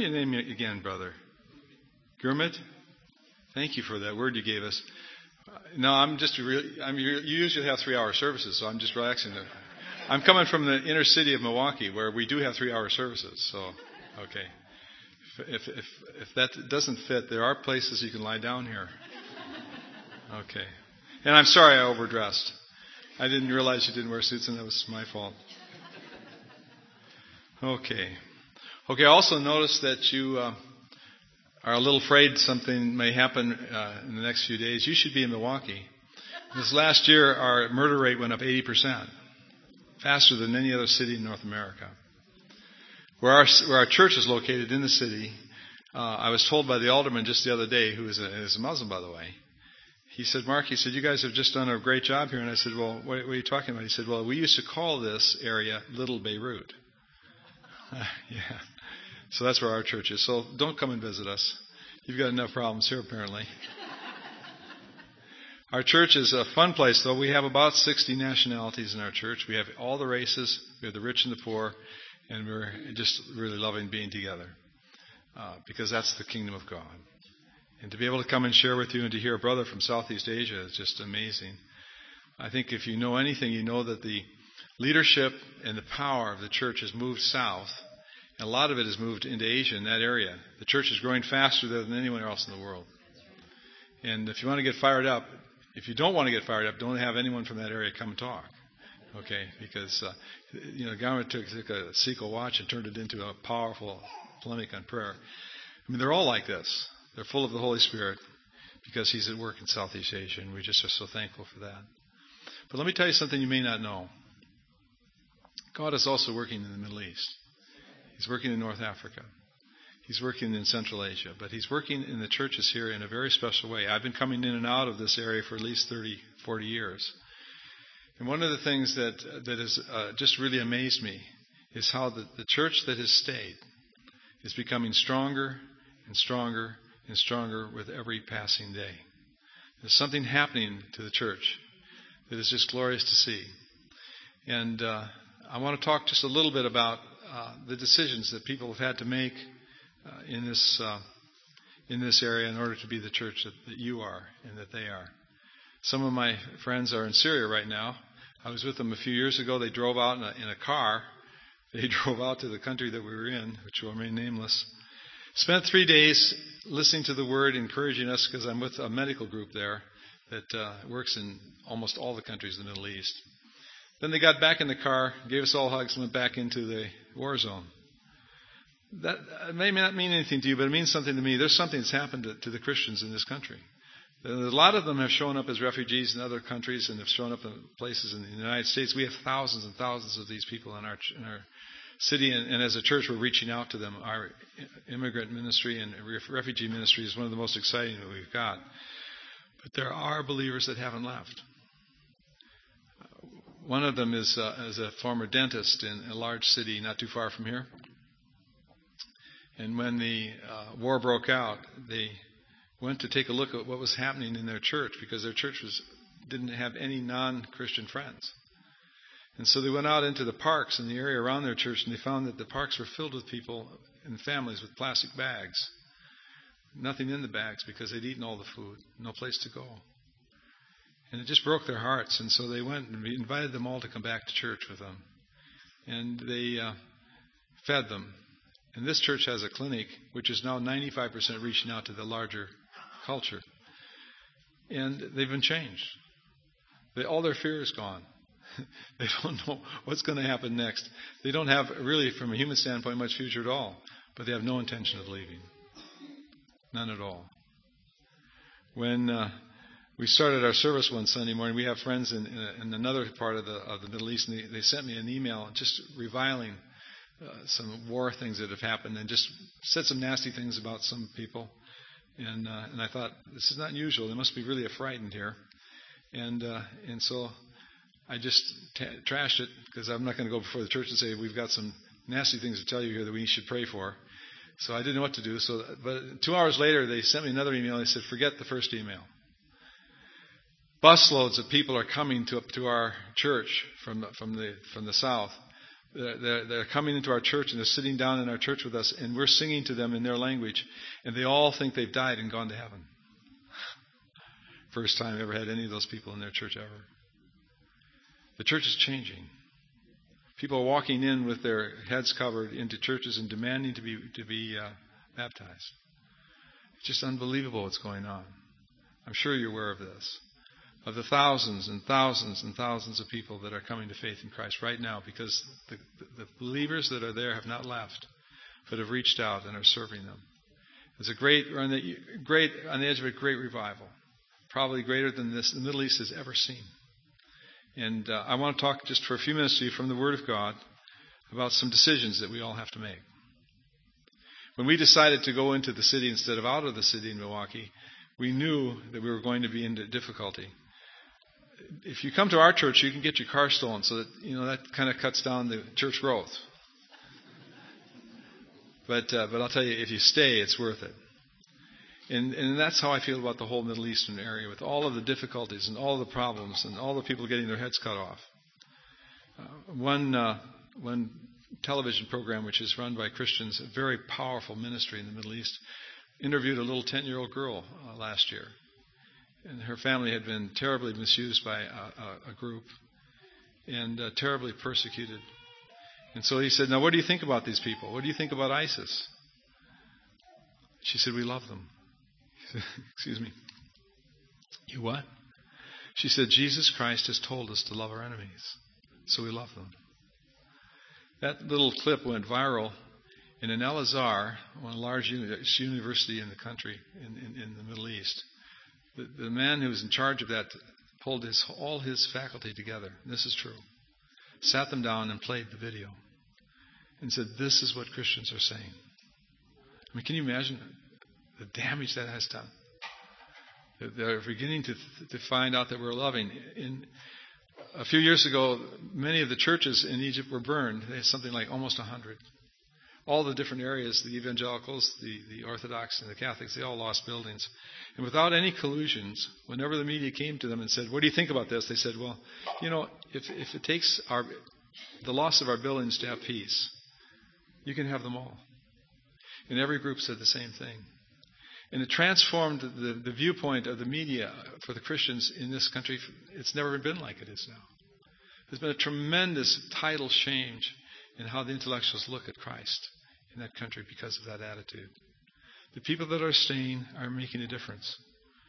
your name again, brother? Gurmit? Thank you for that word you gave us. No, you usually have 3-hour services, so I'm just relaxing. I'm coming from the inner city of Milwaukee, where we do have 3-hour services. So, okay. If that doesn't fit, there are places you can lie down here. Okay. And I'm sorry I overdressed. I didn't realize you didn't wear suits, and that was my fault. Okay. I also noticed that you are a little afraid something may happen in the next few days. You should be in Milwaukee. This last year, our murder rate went up 80%, faster than any other city in North America. Where our church is located in the city, I was told by the alderman just the other day, who is a Muslim, by the way. He said, Mark, you guys have just done a great job here. And I said, well, what are you talking about? He said, well, we used to call this area Little Beirut. Yeah. So that's where our church is. So don't come and visit us. You've got enough problems here, apparently. Our church is a fun place, though. We have about 60 nationalities in our church. We have all the races. We have the rich and the poor. And we're just really loving being together because that's the kingdom of God. And to be able to come and share with you and to hear a brother from Southeast Asia is just amazing. I think if you know anything, you know that the leadership and the power of the church has moved south. And a lot of it has moved into Asia in that area. The church is growing faster there than anywhere else in the world. And if you want to get fired up, if you don't want to get fired up, don't have anyone from that area come and talk. Okay? Because, Garment took a Seiko watch and turned it into a powerful polemic on prayer. I mean, they're all like this. They're full of the Holy Spirit because He's at work in Southeast Asia, and we just are so thankful for that. But let me tell you something you may not know. God is also working in the Middle East. He's working in North Africa. He's working in Central Asia. But He's working in the churches here in a very special way. I've been coming in and out of this area for at least 30, 40 years. And one of the things that has just really amazed me is how the church that has stayed is becoming stronger and stronger and stronger with every passing day. There's something happening to the church that is just glorious to see. And I want to talk just a little bit about the decisions that people have had to make in this area in order to be the church that you are and that they are. Some of my friends are in Syria right now. I was with them a few years ago. They drove out in a car. They drove out to the country that we were in, which will remain nameless. Spent 3 days listening to the Word, encouraging us, because I'm with a medical group there that works in almost all the countries in the Middle East. Then they got back in the car, gave us all hugs, and went back into the war zone. That may not mean anything to you, but it means something to me. There's something that's happened to the Christians in this country. A lot of them have shown up as refugees in other countries and have shown up in places in the United States. We have thousands and thousands of these people in our city, and as a church, we're reaching out to them. Our immigrant ministry and refugee ministry is one of the most exciting that we've got. But there are believers that haven't left. One of them is a former dentist in a large city not too far from here. And when the war broke out, they went to take a look at what was happening in their church because their church didn't have any non-Christian friends. And so they went out into the parks in the area around their church, and they found that the parks were filled with people and families with plastic bags. Nothing in the bags because they'd eaten all the food, no place to go. And it just broke their hearts, and so they went and invited them all to come back to church with them. And they fed them. And this church has a clinic, which is now 95% reaching out to the larger culture. And they've been changed. All their fear is gone. They don't know what's going to happen next. They don't have, really, from a human standpoint, much future at all. But they have no intention of leaving. None at all. When we started our service one Sunday morning, we have friends in another part of the Middle East, and they sent me an email just reviling some war things that have happened and just said some nasty things about some people. And I thought, this is not usual. They must be really frightened here. And so I just trashed it because I'm not going to go before the church and say, we've got some nasty things to tell you here that we should pray for. So I didn't know what to do. But 2 hours later, they sent me another email. They said, forget the first email. Busloads of people are coming to our church from the south They're coming into our church and they're sitting down in our church with us and we're singing to them in their language and they all think they've died and gone to heaven. First time I ever had any of those people in their church ever. The church is changing. People are walking in with their heads covered into churches and demanding to be baptized. It's just unbelievable what's going on. I'm sure you're aware of this. Of the thousands and thousands and thousands of people that are coming to faith in Christ right now because the believers that are there have not left, but have reached out and are serving them. It's we're on the edge of a great revival, probably greater than the Middle East has ever seen. And I want to talk just for a few minutes to you from the Word of God about some decisions that we all have to make. When we decided to go into the city instead of out of the city in Milwaukee, we knew that we were going to be into difficulty. If you come to our church, you can get your car stolen, so that kind of cuts down the church growth. But I'll tell you, if you stay, it's worth it. And that's how I feel about the whole Middle Eastern area, with all of the difficulties and all the problems and all the people getting their heads cut off. One television program, which is run by Christians, a very powerful ministry in the Middle East, interviewed a little 10-year-old girl last year. And her family had been terribly misused by a group and terribly persecuted. And so he said, now what do you think about these people? What do you think about ISIS? She said, we love them. Excuse me. You what? She said, Jesus Christ has told us to love our enemies, so we love them. That little clip went viral. And in Al Azhar, one large university in the country, in the Middle East, the man who was in charge of that pulled all his faculty together. This is true. Sat them down and played the video and said, this is what Christians are saying. I mean, can you imagine the damage that has done? They're beginning to find out that we're loving. A few years ago, many of the churches in Egypt were burned. They had something like almost 100. All the different areas, the evangelicals, the Orthodox, and the Catholics, they all lost buildings. And without any collusions, whenever the media came to them and said, what do you think about this? They said, well, if it takes the loss of our buildings to have peace, you can have them all. And every group said the same thing. And it transformed the viewpoint of the media for the Christians in this country. It's never been like it is now. There's been a tremendous tidal change in how the intellectuals look at Christ in that country because of that attitude. The people that are staying are making a difference.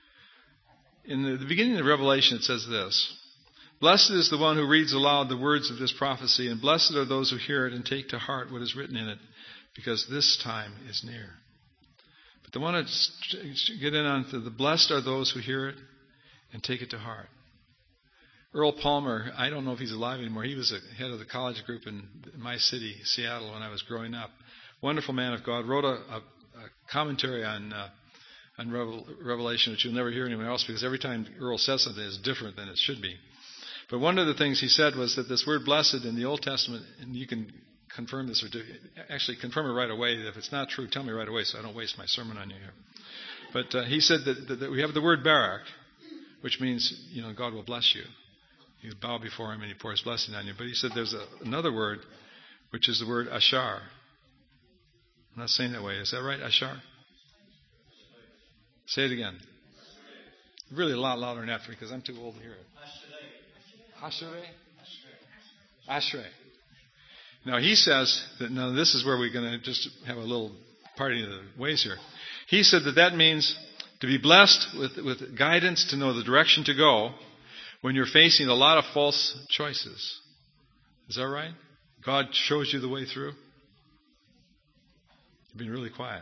In the beginning of Revelation, it says this: blessed is the one who reads aloud the words of this prophecy, and blessed are those who hear it and take to heart what is written in it, because this time is near. But I want to get in on the blessed are those who hear it and take it to heart. Earl Palmer, I don't know if he's alive anymore. He was the head of the college group in my city, Seattle, when I was growing up. Wonderful man of God. Wrote a commentary on Revelation, which you'll never hear anywhere else, because every time Earl says something, it's different than it should be. But one of the things he said was that this word blessed in the Old Testament, and you can confirm this, or actually confirm it right away. If it's not true, tell me right away so I don't waste my sermon on you here. But he said that we have the word barak, which means, God will bless you. You bow before him and he pours blessing on you. But he said there's another word, which is the word ashar. I'm not saying that way. Is that right? Ashar? Say it again. Really a lot louder than that because I'm too old to hear it. Ashrei? Ashrei. Now he says that, now this is where we're going to just have a little party of the ways here. He said that means to be blessed with guidance to know the direction to go when you're facing a lot of false choices. Is that right? God shows you the way through? You've been really quiet.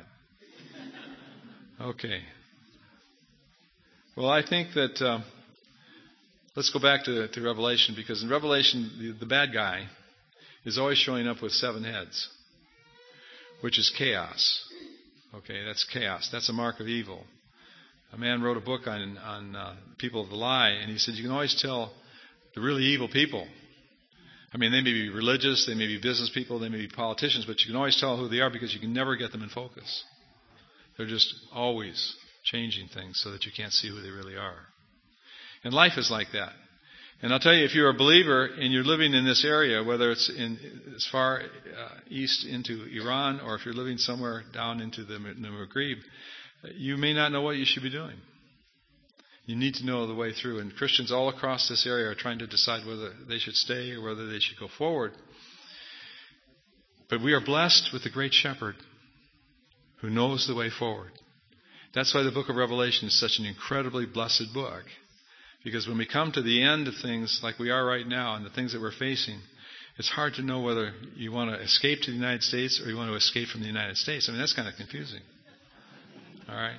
Okay. Well, I think that let's go back to Revelation, because in Revelation, the bad guy is always showing up with 7 heads, which is chaos. Okay, that's chaos. That's a mark of evil. A man wrote a book on people of the lie, and he said you can always tell the really evil people. I mean, they may be religious, they may be business people, they may be politicians, but you can always tell who they are because you can never get them in focus. They're just always changing things so that you can't see who they really are. And life is like that. And I'll tell you, if you're a believer and you're living in this area, whether it's in as far east into Iran or if you're living somewhere down into the Maghreb, you may not know what you should be doing. You need to know the way through. And Christians all across this area are trying to decide whether they should stay or whether they should go forward. But we are blessed with the great shepherd who knows the way forward. That's why the book of Revelation is such an incredibly blessed book. Because when we come to the end of things like we are right now and the things that we're facing, it's hard to know whether you want to escape to the United States or you want to escape from the United States. I mean, that's kind of confusing. All right?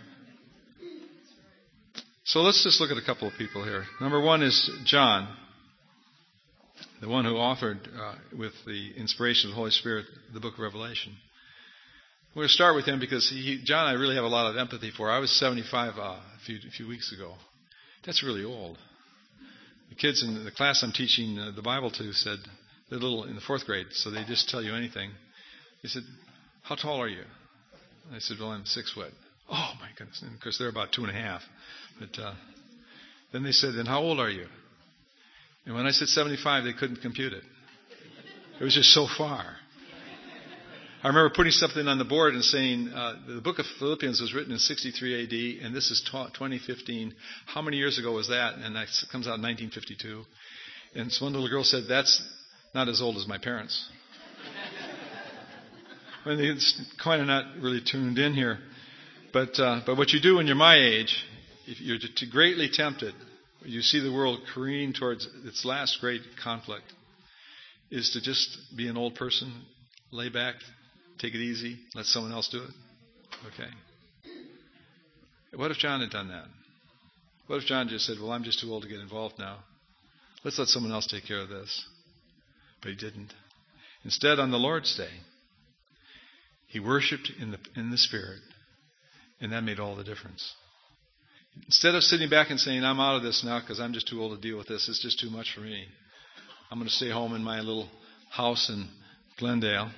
So let's just look at a couple of people here. Number one is John, the one who authored, with the inspiration of the Holy Spirit, the book of Revelation. We're going to start with him because John I really have a lot of empathy for. I was 75 a few weeks ago. That's really old. The kids in the class I'm teaching the Bible to said, they're little in the 4th grade, so they just tell you anything. They said, how tall are you? And I said, well, I'm 6 foot. Oh, my goodness. And of course, they're about 2.5. But then they said, then how old are you? And when I said 75, they couldn't compute it. It was just so far. I remember putting something on the board and saying, the book of Philippians was written in 63 AD, and this is 2015. How many years ago was that? And that comes out in 1952. And so one little girl said, that's not as old as my parents. Well, it's kind of not really tuned in here. But what you do when you're my age, if you're greatly tempted, you see the world careening towards its last great conflict, is to just be an old person, lay back, take it easy, let someone else do it. Okay. What if John had done that? What if John just said, well, I'm just too old to get involved now. Let's let someone else take care of this. But he didn't. Instead, on the Lord's Day, he worshipped in the Spirit, and that made all the difference. Instead of sitting back and saying, I'm out of this now because I'm just too old to deal with this, it's just too much for me, I'm going to stay home in my little house in Glendale,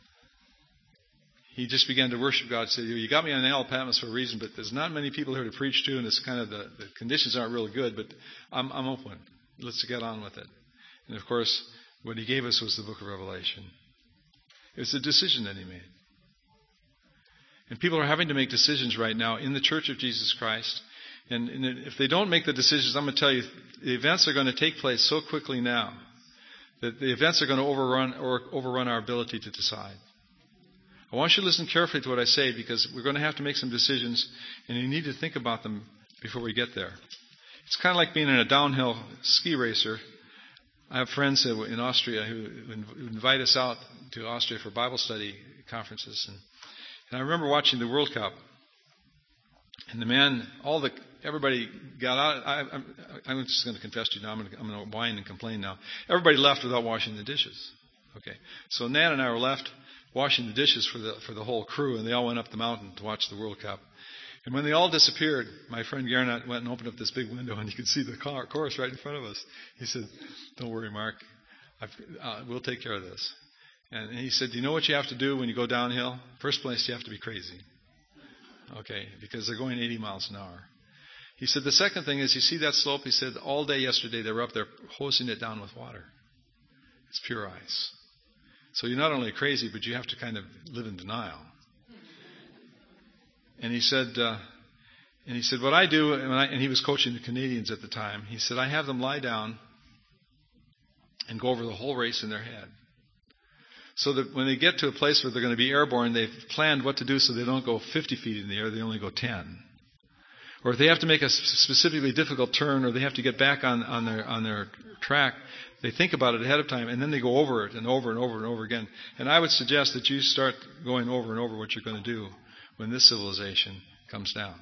he just began to worship God. He said, you got me on Isle of Patmos for a reason, but there's not many people here to preach to, and it's kind of the conditions aren't really good, but I'm open. Let's get on with it. And of course, what he gave us was the book of Revelation. It was a decision that he made. And people are having to make decisions right now in the Church of Jesus Christ. And if they don't make the decisions, I'm going to tell you, the events are going to take place so quickly now that the events are going to overrun our ability to decide. I want you to listen carefully to what I say because we're going to have to make some decisions, and you need to think about them before we get there. It's kind of like being in a downhill ski racer. I have friends in Austria who invite us out to Austria for Bible study conferences. And I remember watching the World Cup. And everybody got out. I'm just going to confess to you now. I'm going to whine and complain now. Everybody left without washing the dishes. Okay. So Nan and I were left washing the dishes for the whole crew, and they all went up the mountain to watch the World Cup. And when they all disappeared, my friend Gernot went and opened up this big window, and you could see the chorus right in front of us. He said, don't worry, Mark. We'll take care of this. And he said, do you know what you have to do when you go downhill? First place, you have to be crazy. Okay, because they're going 80 miles an hour. He said, the second thing is, you see that slope? He said, all day yesterday they were up there hosing it down with water. It's pure ice. So you're not only crazy, but you have to kind of live in denial. And he said, what I do, and he was coaching the Canadians at the time, he said, I have them lie down and go over the whole race in their head. So that when they get to a place where they're going to be airborne, they've planned what to do so they don't go 50 feet in the air, they only go 10. Or if they have to make a specifically difficult turn, or they have to get back on their track, they think about it ahead of time, and then they go over it and over and over and over again. And I would suggest that you start going over and over what you're going to do when this civilization comes down.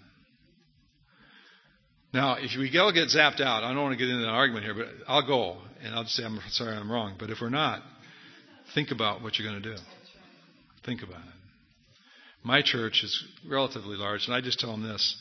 Now, if we all get zapped out, I don't want to get into an argument here, but I'll go, and I'll just say, I'm sorry, I'm wrong. But if we're not, think about what you're going to do. Think about it. My church is relatively large, and I just tell them this.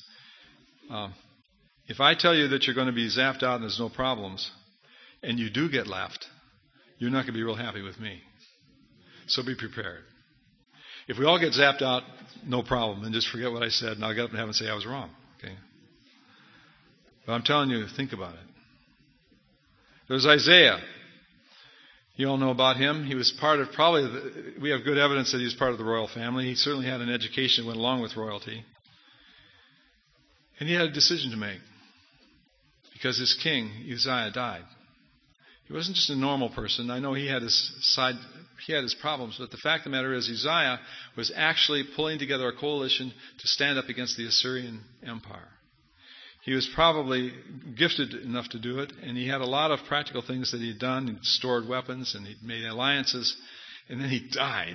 If I tell you that you're going to be zapped out and there's no problems, and you do get left, you're not going to be real happy with me. So be prepared. If we all get zapped out, no problem, and just forget what I said, and I'll get up in heaven and say I was wrong. Okay? But I'm telling you, think about it. There's Isaiah. You all know about him. He was part of we have good evidence that he was part of the royal family. He certainly had an education that went along with royalty. And he had a decision to make because his king, Uzziah, died. He wasn't just a normal person. I know he had his problems, but the fact of the matter is Uzziah was actually pulling together a coalition to stand up against the Assyrian Empire. He was probably gifted enough to do it, and he had a lot of practical things that he'd done. He'd stored weapons, and he'd made alliances, and then he died.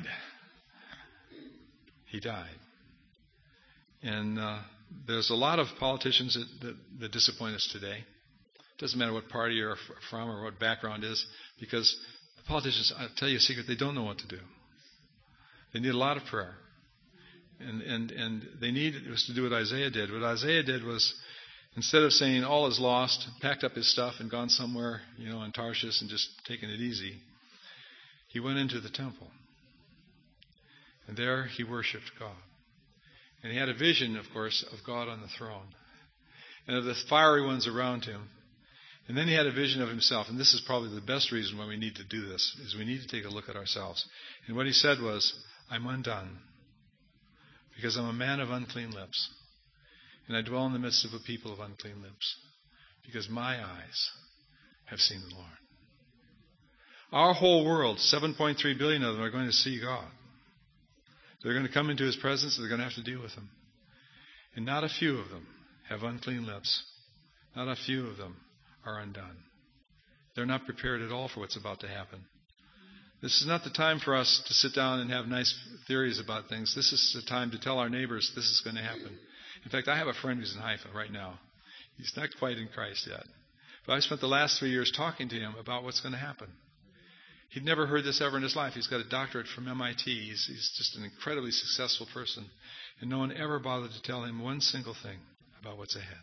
He died. And there's a lot of politicians that disappoint us today. It doesn't matter what party you're from or what background is, because the politicians, I'll tell you a secret, they don't know what to do. They need a lot of prayer. And they need it was to do what Isaiah did. What Isaiah did was, instead of saying all is lost, packed up his stuff and gone somewhere, in Tarshish and just taken it easy, he went into the temple. And there he worshipped God. And he had a vision, of course, of God on the throne and of the fiery ones around him. And then he had a vision of himself. And this is probably the best reason why we need to do this, is we need to take a look at ourselves. And what he said was, I'm undone because I'm a man of unclean lips. And I dwell in the midst of a people of unclean lips, because my eyes have seen the Lord. Our whole world, 7.3 billion of them, are going to see God. They're going to come into his presence, and they're going to have to deal with him. And not a few of them have unclean lips. Not a few of them are undone. They're not prepared at all for what's about to happen. This is not the time for us to sit down and have nice theories about things. This is the time to tell our neighbors this is going to happen. In fact, I have a friend who's in Haifa right now. He's not quite in Christ yet. But I spent the last 3 years talking to him about what's going to happen. He'd never heard this ever in his life. He's got a doctorate from MIT. He's just an incredibly successful person. And no one ever bothered to tell him one single thing about what's ahead.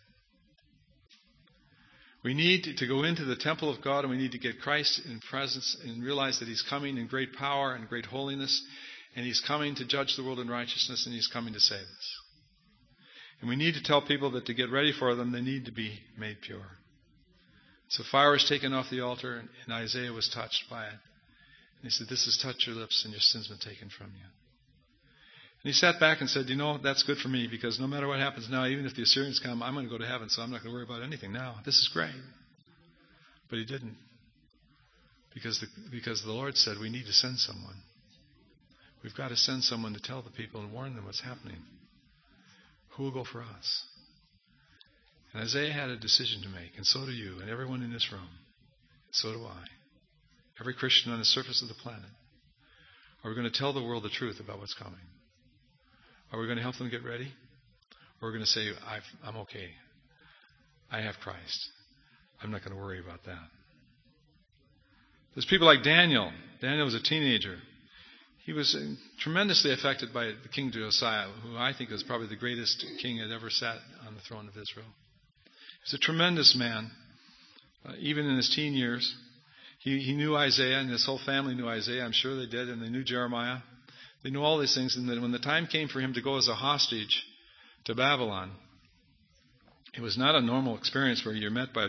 We need to go into the temple of God, and we need to get Christ in presence and realize that he's coming in great power and great holiness, and he's coming to judge the world in righteousness, and he's coming to save us. And we need to tell people that to get ready for them, they need to be made pure. So fire was taken off the altar, and Isaiah was touched by it. And he said, this has touched your lips, and your sin's been taken from you. And he sat back and said, that's good for me, because no matter what happens now, even if the Assyrians come, I'm going to go to heaven, so I'm not going to worry about anything now. This is great. But he didn't. Because the Lord said we need to send someone. We've got to send someone to tell the people and warn them what's happening. Who will go for us? And Isaiah had a decision to make, and so do you, and everyone in this room. So do I. Every Christian on the surface of the planet. Are we going to tell the world the truth about what's coming? Are we going to help them get ready? Or are we going to say, I'm okay. I have Christ. I'm not going to worry about that. There's people like Daniel. Daniel was a teenager. He was tremendously affected by the King Josiah, who I think was probably the greatest king that ever sat on the throne of Israel. He was a tremendous man, even in his teen years. He knew Isaiah, and his whole family knew Isaiah. I'm sure they did, and they knew Jeremiah. They knew all these things, and then when the time came for him to go as a hostage to Babylon, it was not a normal experience where you're met by a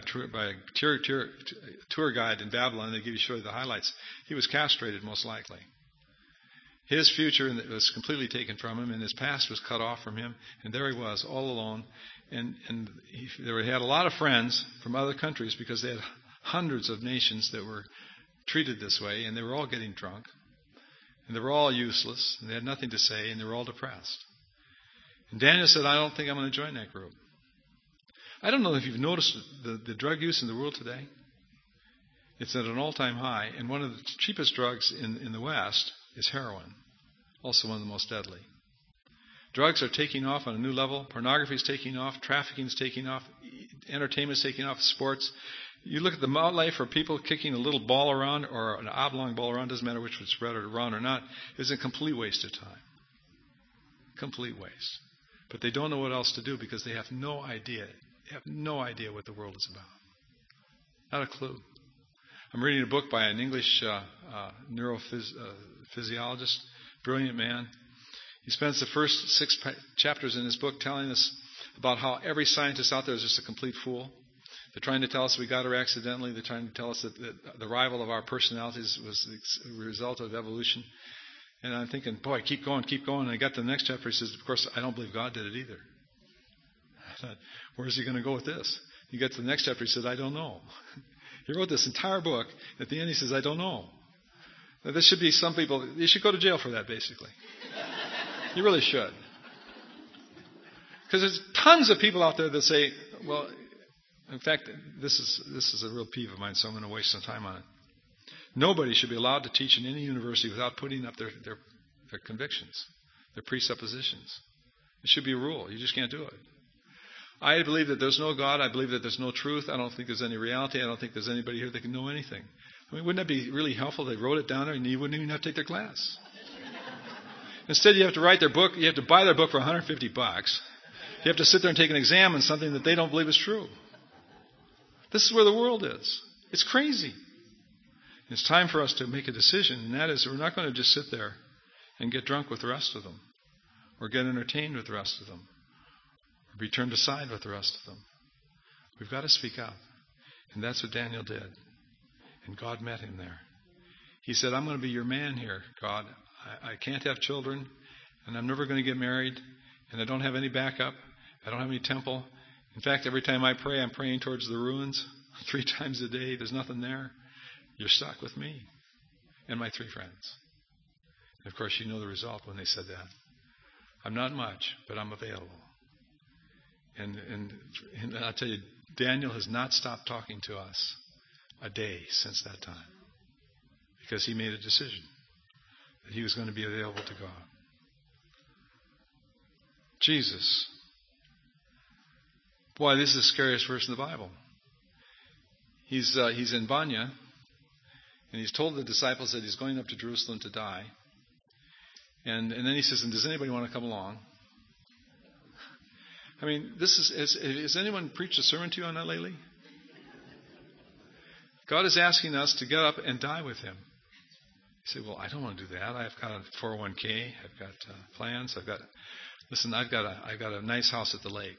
tour guide in Babylon, and they show you the highlights. He was castrated, most likely. His future was completely taken from him, and his past was cut off from him, and there he was, all alone. And he had a lot of friends from other countries, because they had hundreds of nations that were treated this way, and they were all getting drunk, and they were all useless, and they had nothing to say, and they were all depressed. And Daniel said, I don't think I'm going to join that group. I don't know if you've noticed the drug use in the world today. It's at an all-time high, and one of the cheapest drugs in the West is heroin, also one of the most deadly. Drugs are taking off on a new level. Pornography is taking off. Trafficking is taking off. Entertainment is taking off. Sports. You look at the outlay for people kicking a little ball around or an oblong ball around, doesn't matter which was spread around or not, is a complete waste of time. Complete waste. But they don't know what else to do because they have no idea. They have no idea what the world is about. Not a clue. I'm reading a book by an English neurophysiologist, brilliant man. He spends the first 6 chapters in his book telling us about how every scientist out there is just a complete fool. They're trying to tell us we got her accidentally. They're trying to tell us that the arrival of our personalities was the result of evolution. And I'm thinking, boy, keep going. And I got to the next chapter. He says, of course, I don't believe God did it either. I thought, where's he going to go with this? He got to the next chapter. He said, I don't know. He wrote this entire book. At the end, he says, I don't know. Now, this should be some people, you should go to jail for that, basically. You really should. Because there's tons of people out there that say, well, in fact, this is a real peeve of mine, so I'm going to waste some time on it. Nobody should be allowed to teach in any university without putting up their convictions, their presuppositions. It should be a rule. You just can't do it. I believe that there's no God. I believe that there's no truth. I don't think there's any reality. I don't think there's anybody here that can know anything. I mean, wouldn't that be really helpful? They wrote it down there and you wouldn't even have to take their class. Instead, you have to write their book. You have to buy their book for $150. You have to sit there and take an exam on something that they don't believe is true. This is where the world is. It's crazy. It's time for us to make a decision, and that is we're not going to just sit there and get drunk with the rest of them or get entertained with the rest of them or be turned aside with the rest of them. We've got to speak up. And that's what Daniel did. And God met him there. He said, I'm going to be your man here, God. I can't have children, and I'm never going to get married, and I don't have any backup. I don't have any temple. In fact, every time I pray, I'm praying towards the ruins 3 times a day. There's nothing there. You're stuck with me and my 3 friends. And of course, you know the result when they said that. I'm not much, but I'm available. And I'll tell you, Daniel has not stopped talking to us a day since that time. Because he made a decision that he was going to be available to God. Jesus. Boy, this is the scariest verse in the Bible. He's in Banya, and he's told the disciples that he's going up to Jerusalem to die. And then he says, and does anybody want to come along? I mean, has anyone preached a sermon to you on that lately? God is asking us to get up and die with him. You say, well, I don't want to do that. I've got a 401k. I've got plans. I've got a nice house at the lake.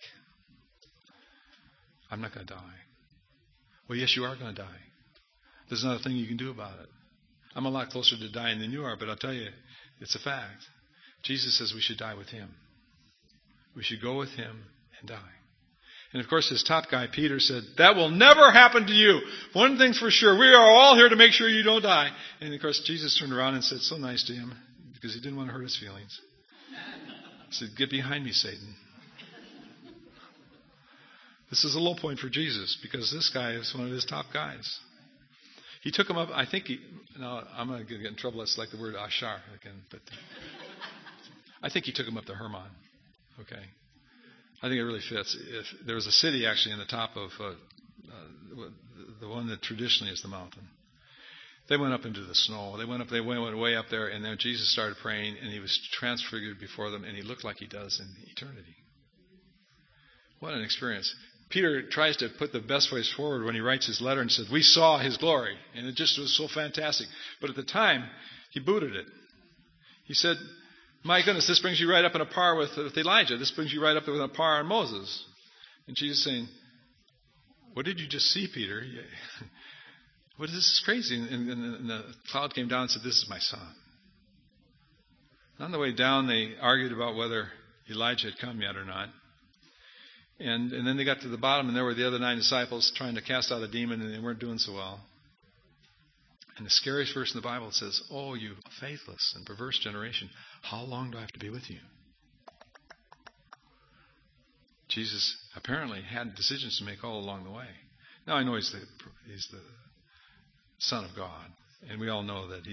I'm not going to die. Well, yes, you are going to die. There's not a thing you can do about it. I'm a lot closer to dying than you are, but I'll tell you, it's a fact. Jesus says we should die with him. We should go with him and die. And of course, his top guy, Peter, said, that will never happen to you. One thing's for sure, we are all here to make sure you don't die. And of course, Jesus turned around and said, so nice to him, because he didn't want to hurt his feelings. He said, get behind me, Satan. This is a low point for Jesus, because this guy is one of his top guys. He took him up, I'm going to get in trouble, that's like the word ashar again, but I think he took him up to Hermon. Okay. I think it really fits. If there was a city actually in the top of the one that traditionally is the mountain. They went up into the snow. They went way up there, and then Jesus started praying, and he was transfigured before them, and he looked like he does in eternity. What an experience. Peter tries to put the best ways forward when he writes his letter and says, we saw his glory, and it just was so fantastic. But at the time, he booted it. He said, my goodness, this brings you right up in a par with Elijah. This brings you right up in a par on Moses. And Jesus saying, what did you just see, Peter? What is this? Crazy. And the cloud came down and said, this is my son. And on the way down, they argued about whether Elijah had come yet or not. And then they got to the bottom, and there were the other 9 disciples trying to cast out a demon, and they weren't doing so well. And the scariest verse in the Bible says, oh, you faithless and perverse generation, how long do I have to be with you? Jesus apparently had decisions to make all along the way. Now I know he's the Son of God, and we all know that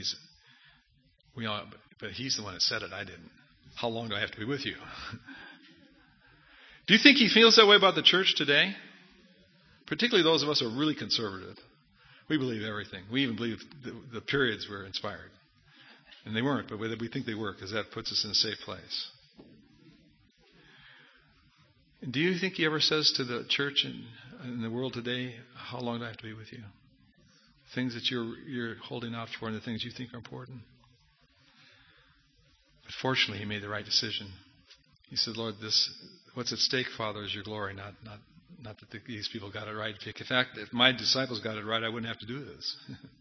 but he's the one that said it, I didn't. How long do I have to be with you? Do you think he feels that way about the church today? Particularly those of us who are really conservative. We believe everything. We even believe the periods were inspired. And they weren't, but we think they were, because that puts us in a safe place. And do you think he ever says to the church in the world today, how long do I have to be with you? Things that you're holding out for and the things you think are important. But fortunately, he made the right decision. He said, Lord, what's at stake, Father, is your glory, Not that these people got it right. In fact, if my disciples got it right, I wouldn't have to do this.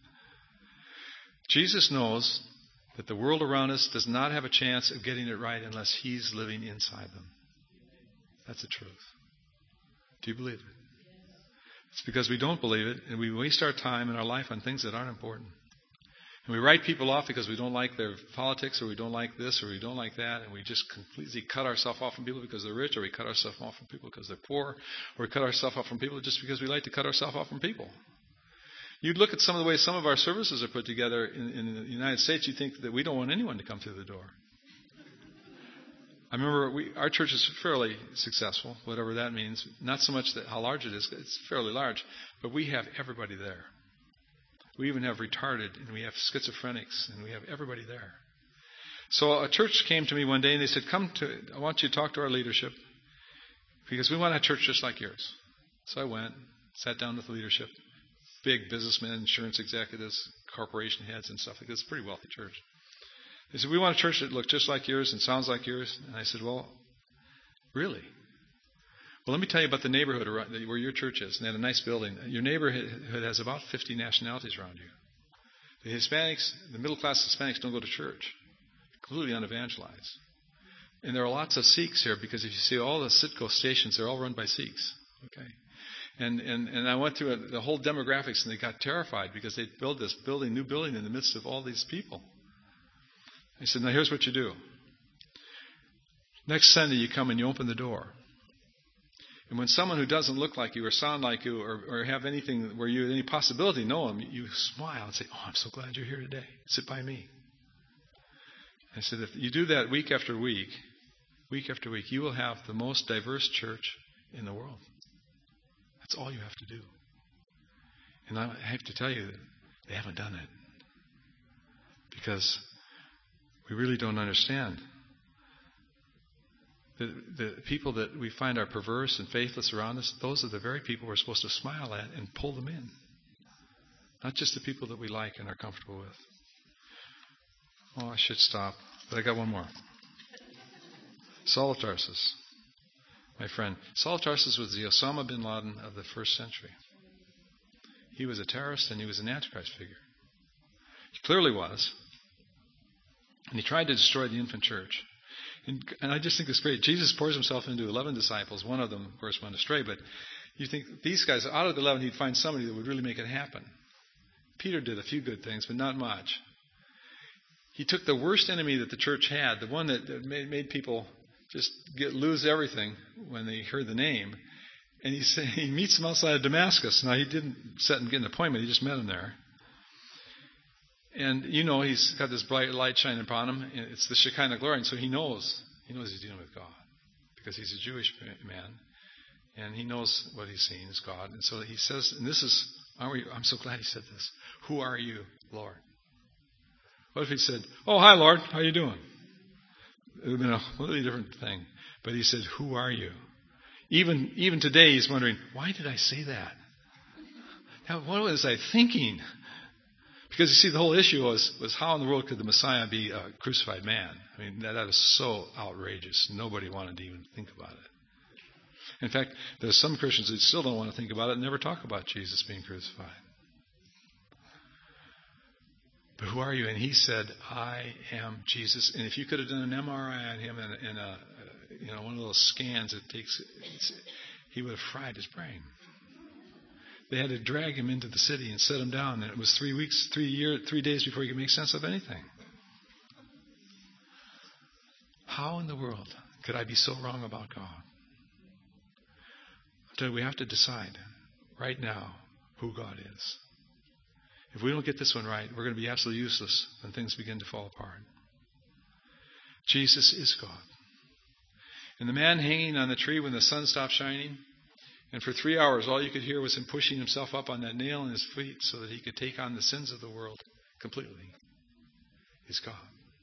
Jesus knows that the world around us does not have a chance of getting it right unless He's living inside them. That's the truth. Do you believe it? It's because we don't believe it, and we waste our time and our life on things that aren't important. And we write people off because we don't like their politics, or we don't like this, or we don't like that, and we just completely cut ourselves off from people because they're rich, or we cut ourselves off from people because they're poor, or we cut ourselves off from people just because we like to cut ourselves off from people. You'd look at some of the ways some of our services are put together in the United States, you think that we don't want anyone to come through the door. I remember our church is fairly successful, whatever that means. Not so much that how large it is, it's fairly large, but we have everybody there. We even have retarded, and we have schizophrenics, and we have everybody there. So a church came to me one day, and they said, I want you to talk to our leadership, because we want a church just like yours. So I went, sat down with the leadership, big businessmen, insurance executives, corporation heads, and stuff like this. It's a pretty wealthy church. They said, we want a church that looks just like yours and sounds like yours. And I said, well, really? Well, let me tell you about the neighborhood where your church is. And they had a nice building. Your neighborhood has about 50 nationalities around you. The Hispanics, the middle-class Hispanics don't go to church. Completely unevangelized. And there are lots of Sikhs here because if you see all the Citgo stations, they're all run by Sikhs. Okay. And I went through the whole demographics, and they got terrified because they'd build this new building in the midst of all these people. I said, now here's what you do. Next Sunday you come and you open the door. And when someone who doesn't look like you or sound like you or have anything where you have any possibility know them, you smile and say, oh, I'm so glad you're here today. Sit by me. I said, if you do that week after week, you will have the most diverse church in the world. That's all you have to do. And I have to tell you, they haven't done it. Because we really don't understand. The people that we find are perverse and faithless around us, those are the very people we're supposed to smile at and pull them in. Not just the people that we like and are comfortable with. Oh, I should stop, but I got one more. Saul of Tarsus, my friend. Saul of Tarsus was the Osama bin Laden of the first century. He was a terrorist and he was an Antichrist figure. He clearly was. And he tried to destroy the infant church. And I just think it's great. Jesus pours himself into 11 disciples. One of them, of course, went astray. But you think these guys, out of the 11, he'd find somebody that would really make it happen. Peter did a few good things, but not much. He took the worst enemy that the church had, the one that made people just lose everything when they heard the name. And he meets him outside of Damascus. Now, he didn't set and get an appointment. He just met him there. And he's got this bright light shining upon him. It's the Shekinah glory. And so he knows he's dealing with God. Because he's a Jewish man. And he knows what he's seeing is God. And so he says, and I'm so glad he said this. Who are you, Lord? What if he said, oh, hi, Lord. How you doing? It would have been a completely different thing. But he said, who are you? Even today he's wondering, why did I say that? Now, what was I thinking? Because you see, the whole issue was how in the world could the Messiah be a crucified man? I mean, that is so outrageous. Nobody wanted to even think about it. In fact, there's some Christians that still don't want to think about it and never talk about Jesus being crucified. But who are you? And he said, I am Jesus. And if you could have done an MRI on him and one of those scans it takes, he would have fried his brain. They had to drag him into the city and set him down. And it was 3 days before he could make sense of anything. How in the world could I be so wrong about God? I tell you, we have to decide right now who God is. If we don't get this one right, we're going to be absolutely useless when things begin to fall apart. Jesus is God. And the man hanging on the tree when the sun stopped shining, and for 3 hours all you could hear was him pushing himself up on that nail in his feet so that he could take on the sins of the world completely, is God.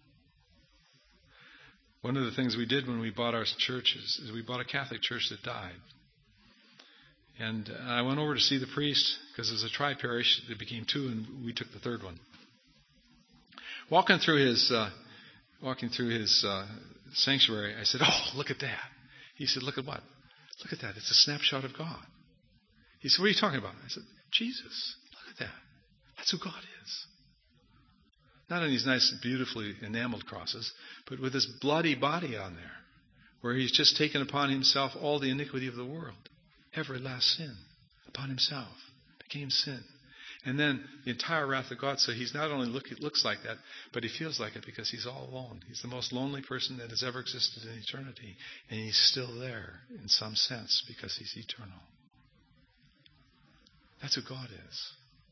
One of the things we did when we bought our church is we bought a Catholic church that died. And I went over to see the priest because as a tri-parish, it became 2, and we took the third one. Walking through his sanctuary, I said, "Oh, look at that." He said, "Look at what?" Look at that. It's a snapshot of God. He said, what are you talking about? I said, Jesus. Look at that. That's who God is. Not on these nice, beautifully enameled crosses, but with his bloody body on there, where he's just taken upon himself all the iniquity of the world. Every last sin upon himself became sin. And then the entire wrath of God. So he's not only looks like that, but he feels like it because he's all alone. He's the most lonely person that has ever existed in eternity. And he's still there in some sense because he's eternal. That's who God is.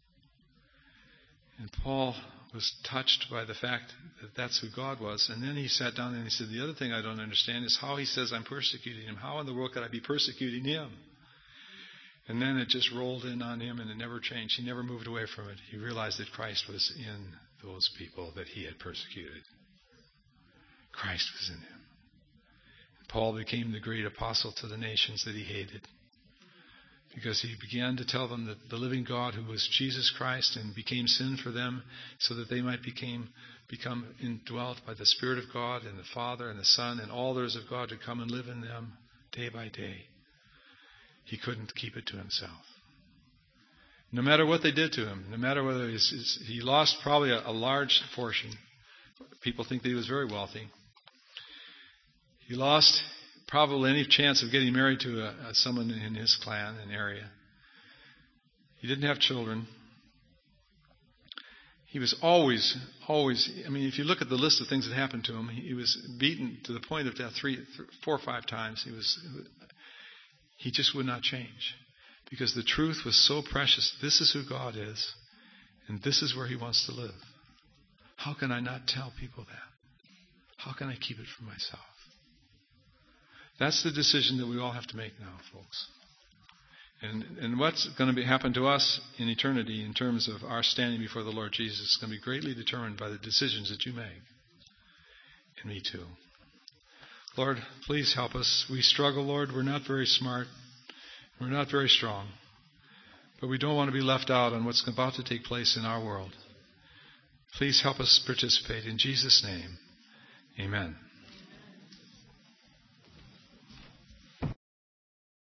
And Paul was touched by the fact that that's who God was. And then he sat down and he said, the other thing I don't understand is how he says I'm persecuting him. How in the world could I be persecuting him? And then it just rolled in on him and it never changed. He never moved away from it. He realized that Christ was in those people that he had persecuted. Christ was in him. And Paul became the great apostle to the nations that he hated. Because he began to tell them that the living God who was Jesus Christ and became sin for them so that they might become indwelt by the Spirit of God and the Father and the Son and all there is of God to come and live in them day by day. He couldn't keep it to himself. No matter what they did to him, no matter whether he lost probably a large portion. People think that he was very wealthy. He lost probably any chance of getting married to someone in his clan and area. He didn't have children. He was always, if you look at the list of things that happened to him, he was beaten to the point of death 4 or 5 times. He just would not change. Because the truth was so precious. This is who God is. And this is where he wants to live. How can I not tell people that? How can I keep it for myself? That's the decision that we all have to make now, folks. And what's going to happen to us in eternity in terms of our standing before the Lord Jesus is going to be greatly determined by the decisions that you make. And me too. Lord, please help us. We struggle, Lord. We're not very smart. We're not very strong. But we don't want to be left out on what's about to take place in our world. Please help us participate. In Jesus' name, amen.